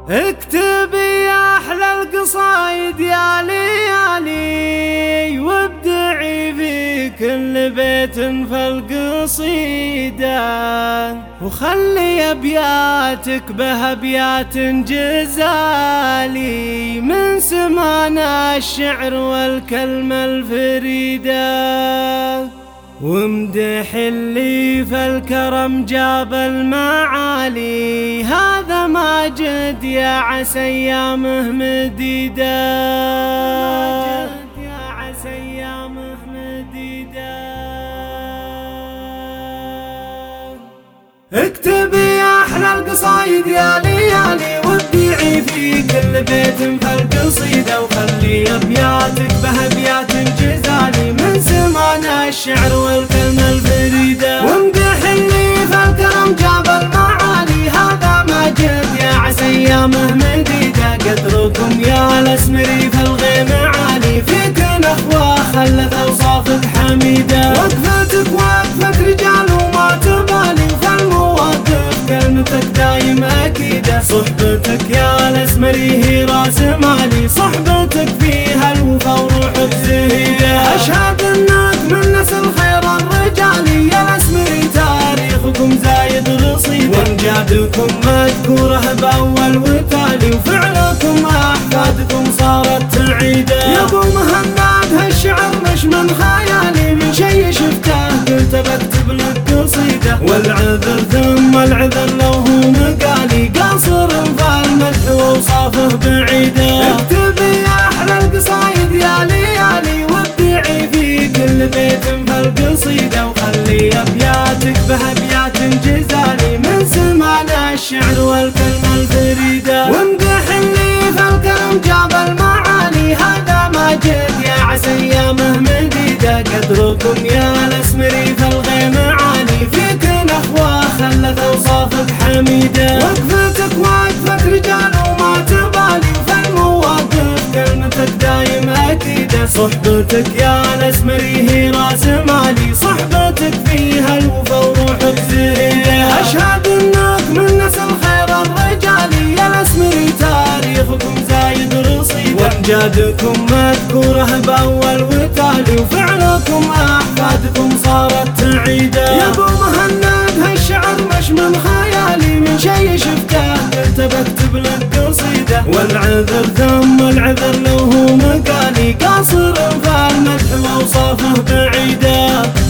اكتب يا احلى القصايد يا ليالي، وابدعي في كل بيت فالقصيدة، وخلي ابياتك به ابيات جزالي من سمانا الشعر والكلمة الفريدة، وامدح اللي فالكرم جاب المعالي، هذا ماجد يا عسى ايامه مديدة، يا عسى ايامه مديدة. اكتبي يا احلى القصايد يا ليالي، وابدعي في كل بيت فالقصيدة، وخلي ابياتك به ابيات جزالي من سمانا الشعر والكلمة الفريدة، وامدح اللي فالكرم جاب المعالي، هذا ماجد يا عسى ايامه مديدة، قدركم يا الاسمري فالغيم عالي، فيك نخوة خلت اوصافك حميدة، وقفتك وقفة رجال وما تبالي، كلمتك دايم أكيدة، صحبتك يا الأسمري هي راس مالي، صحبتك فيها الوفا وروحك زهيدة، أشهد أنك من نسل خير الرجال يا الأسمري، تاريخكم زايد رصيدة، وأمجادكم مذكورة بأول وتالي، وفعلكم أحفادكم صارت تعيدة، يا أبو مهند هالشعر مش من خيالي، من شي شفته قلت بكتب لك قصيدة، والعذر ثم العذر لو هو مقالي، قاصر فالمدح ووصافه بعيدة، اكتبي يا احلى القصايد يا ليالي، وابدعي في كل بيت فالقصيدة، وخلي ابياتك به ابيات جزالي من سمانا الشعر والكلمة الفريدة، وامدح اللي فالكرم جاب المعالي، هذا ماجد يا عسى ايامه مديدة، قدركم يا الاسمري فالغيم عالي، فيك نخوة خلت اوصافك حميدة، وقفتك وقفة رجال وما تبالي، وفالمواقف كلمتك دايم اكيدة، صحبتك يا الاسمري هي راس مالي، صحبتك فيها الوفا وروحك زهيدة، اشهد انك من نسل خير الرجال يا الاسمري، تاريخكم زايد رصيدة، وامجادكم مذكورة باول وتالي، وفعلكم احفادكم صارت تعيدة، يا ابو مهند هالشعر مش من خيالي، من شي شفته قلت بكتب لك قصيدة، والعذر ثم العذر لو هو مقالي، قاصر فالمدح واوصافه بعيدة.